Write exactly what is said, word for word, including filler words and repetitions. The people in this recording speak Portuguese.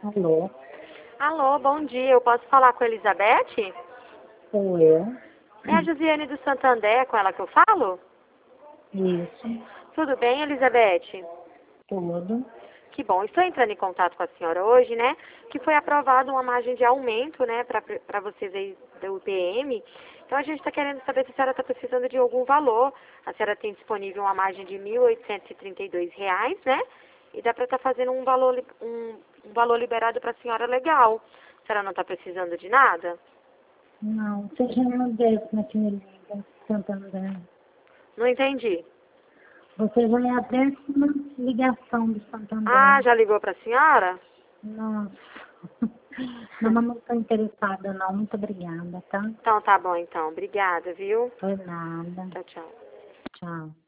Alô, Alô, bom dia. Eu posso falar com a Elizabeth? sou eu. É a Josiane do Santander, é com ela que eu falo? Isso, Tudo bem, Elizabeth? tudo. Que bom. Estou entrando em contato com a senhora hoje, né? Que foi aprovada uma margem de aumento, né, para vocês aí da U P M. Então a gente está querendo saber se a senhora está precisando de algum valor. A senhora tem disponível uma margem de mil oitocentos e trinta e dois reais, né? E dá para estar fazendo um valor, li- um, um valor liberado para a senhora legal. A senhora não está precisando de nada? Não, você já é a décima que me liga, Santander. Não entendi. Você já é a décima ligação do Ah, Santander. já ligou para a senhora? Nossa. Não, mas não estou interessada não. Muito obrigada, tá? Então tá bom, então. Obrigada, viu? Foi nada. Tchau, tchau. Tchau.